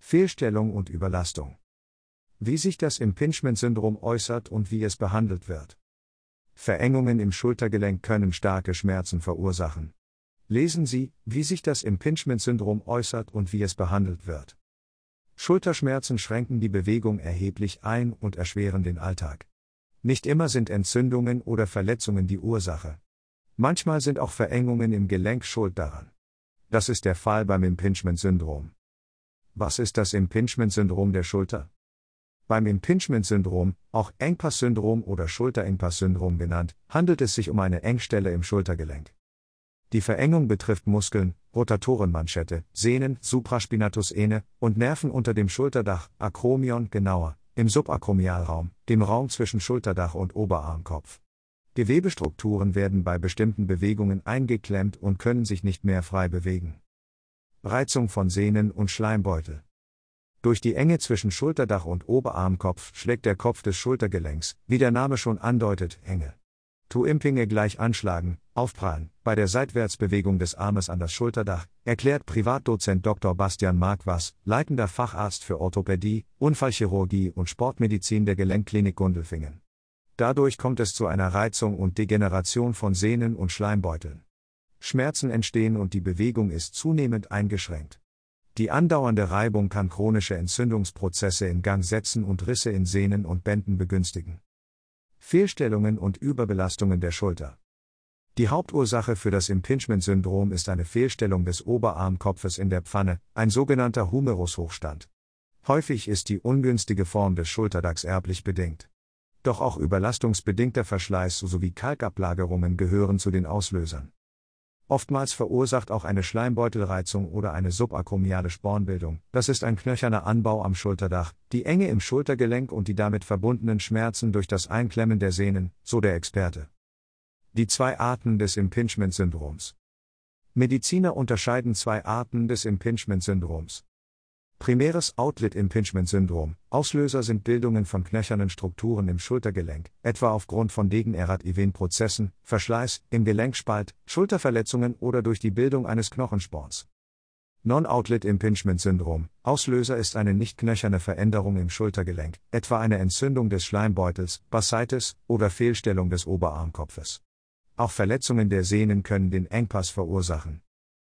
Fehlstellung und Überlastung. Wie sich das Impingement-Syndrom äußert und wie es behandelt wird. Verengungen im Schultergelenk können starke Schmerzen verursachen. Lesen Sie, wie sich das Impingement-Syndrom äußert und wie es behandelt wird. Schulterschmerzen schränken die Bewegung erheblich ein und erschweren den Alltag. Nicht immer sind Entzündungen oder Verletzungen die Ursache. Manchmal sind auch Verengungen im Gelenk schuld daran. Das ist der Fall beim Impingement-Syndrom. Was ist das Impingement-Syndrom der Schulter? Beim Impingement-Syndrom, auch Engpass-Syndrom oder Schulterengpass-Syndrom genannt, handelt es sich um eine Engstelle im Schultergelenk. Die Verengung betrifft Muskeln, Rotatorenmanschette, Sehnen, Supraspinatus-Ene und Nerven unter dem Schulterdach, Akromion genauer, im Subakromialraum, dem Raum zwischen Schulterdach und Oberarmkopf. Gewebestrukturen werden bei bestimmten Bewegungen eingeklemmt und können sich nicht mehr frei bewegen. Reizung von Sehnen und Schleimbeutel. Durch die Enge zwischen Schulterdach und Oberarmkopf schlägt der Kopf des Schultergelenks, wie der Name schon andeutet, Enge. To-Impinge gleich anschlagen, aufprallen, bei der Seitwärtsbewegung des Armes an das Schulterdach, erklärt Privatdozent Dr. Bastian Marquas, leitender Facharzt für Orthopädie, Unfallchirurgie und Sportmedizin der Gelenkklinik Gundelfingen. Dadurch kommt es zu einer Reizung und Degeneration von Sehnen und Schleimbeuteln. Schmerzen entstehen und die Bewegung ist zunehmend eingeschränkt. Die andauernde Reibung kann chronische Entzündungsprozesse in Gang setzen und Risse in Sehnen und Bänden begünstigen. Fehlstellungen und Überbelastungen der Schulter. Die Hauptursache für das Impingement-Syndrom ist eine Fehlstellung des Oberarmkopfes in der Pfanne, ein sogenannter Humerushochstand. Häufig ist die ungünstige Form des Schulterdachs erblich bedingt. Doch auch überlastungsbedingter Verschleiß sowie Kalkablagerungen gehören zu den Auslösern. Oftmals verursacht auch eine Schleimbeutelreizung oder eine subakromiale Spornbildung, das ist ein knöcherner Anbau am Schulterdach, die Enge im Schultergelenk und die damit verbundenen Schmerzen durch das Einklemmen der Sehnen, so der Experte. Die 2 Arten des Impingement-Syndroms. Mediziner unterscheiden 2 Arten des Impingement-Syndroms. Primäres Outlet-Impingement-Syndrom. Auslöser sind Bildungen von knöchernen Strukturen im Schultergelenk, etwa aufgrund von Degenerativen-Prozessen, Verschleiß im Gelenkspalt, Schulterverletzungen oder durch die Bildung eines Knochensporns. Non-Outlet-Impingement-Syndrom. Auslöser ist eine nicht knöcherne Veränderung im Schultergelenk, etwa eine Entzündung des Schleimbeutels, Bursitis oder Fehlstellung des Oberarmkopfes. Auch Verletzungen der Sehnen können den Engpass verursachen.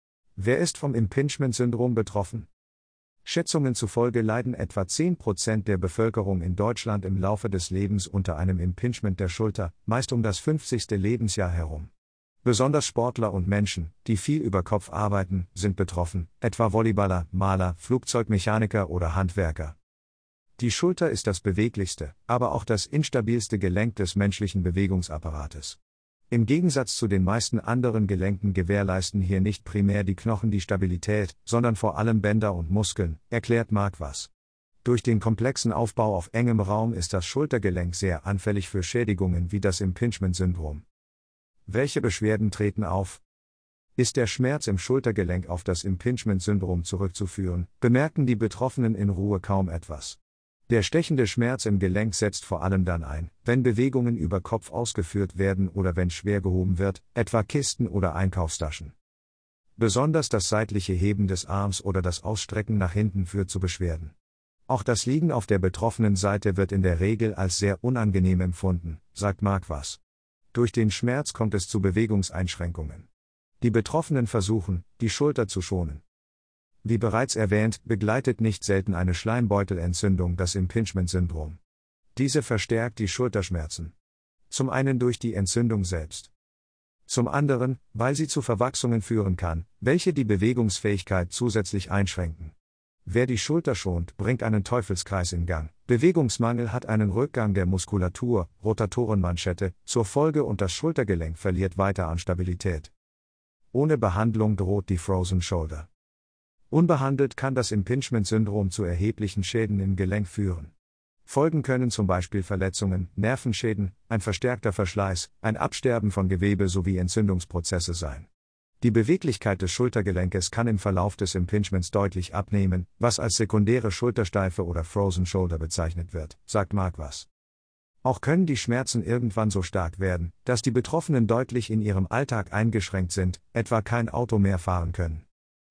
Wer ist vom Impingement-Syndrom betroffen? Schätzungen zufolge leiden etwa 10% der Bevölkerung in Deutschland im Laufe des Lebens unter einem Impingement der Schulter, meist um das 50. Lebensjahr herum. Besonders Sportler und Menschen, die viel über Kopf arbeiten, sind betroffen, etwa Volleyballer, Maler, Flugzeugmechaniker oder Handwerker. Die Schulter ist das beweglichste, aber auch das instabilste Gelenk des menschlichen Bewegungsapparates. Im Gegensatz zu den meisten anderen Gelenken gewährleisten hier nicht primär die Knochen die Stabilität, sondern vor allem Bänder und Muskeln, erklärt Marquas. Durch den komplexen Aufbau auf engem Raum ist das Schultergelenk sehr anfällig für Schädigungen wie das Impingement-Syndrom. Welche Beschwerden treten auf? Ist der Schmerz im Schultergelenk auf das Impingement-Syndrom zurückzuführen, bemerken die Betroffenen in Ruhe kaum etwas. Der stechende Schmerz im Gelenk setzt vor allem dann ein, wenn Bewegungen über Kopf ausgeführt werden oder wenn schwer gehoben wird, etwa Kisten oder Einkaufstaschen. Besonders das seitliche Heben des Arms oder das Ausstrecken nach hinten führt zu Beschwerden. Auch das Liegen auf der betroffenen Seite wird in der Regel als sehr unangenehm empfunden, sagt Marquas. Durch den Schmerz kommt es zu Bewegungseinschränkungen. Die Betroffenen versuchen, die Schulter zu schonen. Wie bereits erwähnt, begleitet nicht selten eine Schleimbeutelentzündung das Impingement-Syndrom. Diese verstärkt die Schulterschmerzen. Zum einen durch die Entzündung selbst. Zum anderen, weil sie zu Verwachsungen führen kann, welche die Bewegungsfähigkeit zusätzlich einschränken. Wer die Schulter schont, bringt einen Teufelskreis in Gang. Bewegungsmangel hat einen Rückgang der Muskulatur, Rotatorenmanschette, zur Folge und das Schultergelenk verliert weiter an Stabilität. Ohne Behandlung droht die Frozen Shoulder. Unbehandelt kann das Impingement-Syndrom zu erheblichen Schäden im Gelenk führen. Folgen können zum Beispiel Verletzungen, Nervenschäden, ein verstärkter Verschleiß, ein Absterben von Gewebe sowie Entzündungsprozesse sein. Die Beweglichkeit des Schultergelenkes kann im Verlauf des Impingements deutlich abnehmen, was als sekundäre Schultersteife oder Frozen Shoulder bezeichnet wird, sagt Marquas. Auch können die Schmerzen irgendwann so stark werden, dass die Betroffenen deutlich in ihrem Alltag eingeschränkt sind, etwa kein Auto mehr fahren können.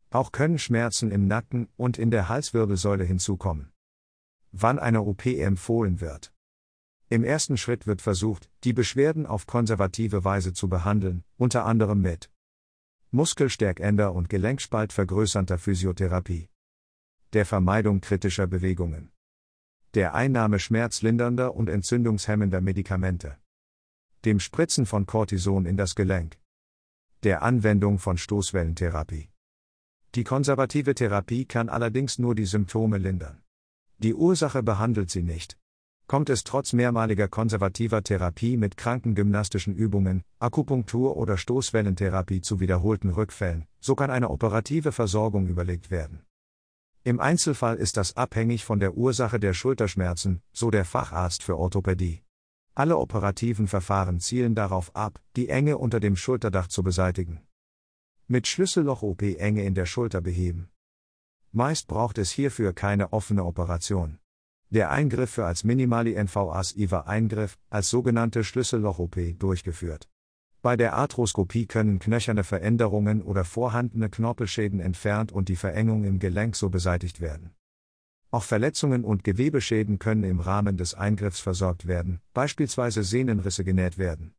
Auch können Schmerzen im Nacken und in der Halswirbelsäule hinzukommen. Wann eine OP empfohlen wird. Im ersten Schritt wird versucht, die Beschwerden auf konservative Weise zu behandeln, unter anderem mit muskelstärkender und gelenkspaltvergrößernder Physiotherapie, der Vermeidung kritischer Bewegungen, der Einnahme schmerzlindernder und entzündungshemmender Medikamente, dem Spritzen von Cortison in das Gelenk, der Anwendung von Stoßwellentherapie. Die konservative Therapie kann allerdings nur die Symptome lindern. Die Ursache behandelt sie nicht. Kommt es trotz mehrmaliger konservativer Therapie mit krankengymnastischen Übungen, Akupunktur oder Stoßwellentherapie zu wiederholten Rückfällen, so kann eine operative Versorgung überlegt werden. Im Einzelfall ist das abhängig von der Ursache der Schulterschmerzen, so der Facharzt für Orthopädie. Alle operativen Verfahren zielen darauf ab, die Enge unter dem Schulterdach zu beseitigen. Mit Schlüsselloch-OP Enge in der Schulter beheben. Meist braucht es hierfür keine offene Operation. Der Eingriff wird als minimally-invasiver Eingriff, als sogenannte Schlüsselloch-OP durchgeführt. Bei der Arthroskopie können knöcherne Veränderungen oder vorhandene Knorpelschäden entfernt und die Verengung im Gelenk so beseitigt werden. Auch Verletzungen und Gewebeschäden können im Rahmen des Eingriffs versorgt werden, beispielsweise Sehnenrisse genäht werden.